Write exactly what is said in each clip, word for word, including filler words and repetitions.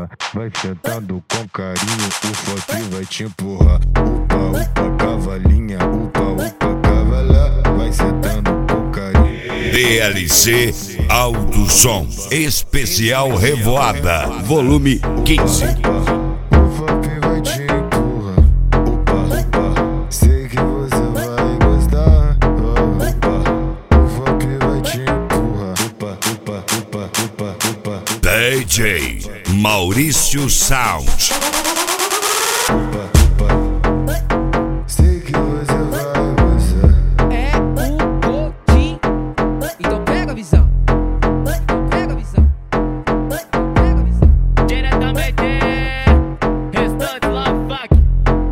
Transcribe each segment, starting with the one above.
gozar. Vai sentando com carinho, o funk vai te empurrar. Upa, upa, cavalinha, upa, upa, cavala. Vai sentando com carinho. D L C Alto Som Especial Revoada Volume quinze. O funk vai te empurrar. Upa, upa, sei que você vai gostar. Upa, o funk vai te empurrar. Upa, upa, upa, upa, upa. D J Maurício Sound. Upa, upa, sei que você vai gostar. É um Godin. Então pega a visão. Então pega a visão. Então pega a visão. Diretamente, restante Love Fuck.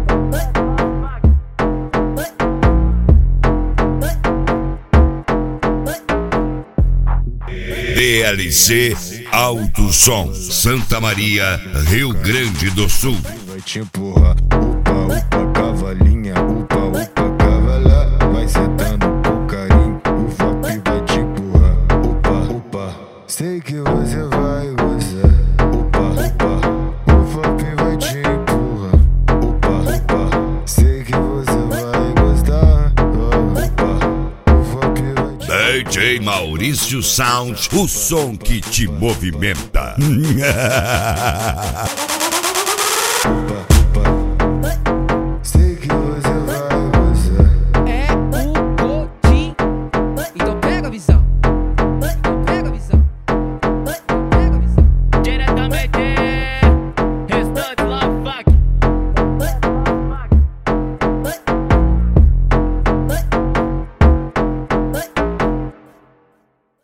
D L C Alto Som Santa Maria, Rio Grande do Sul. Vai te empurrar. Upa, upa, cavalinha, upa, upa, cavala. Vai sentando com carinho, o funk vai te empurrar. Upa, upa, sei que você vai gozar. Upa, upa, o funk vai te empurrar. Upa, upa, sei que você vai gostar. Upa, o funk vai te D J Maurício Sound, o som que te movimenta.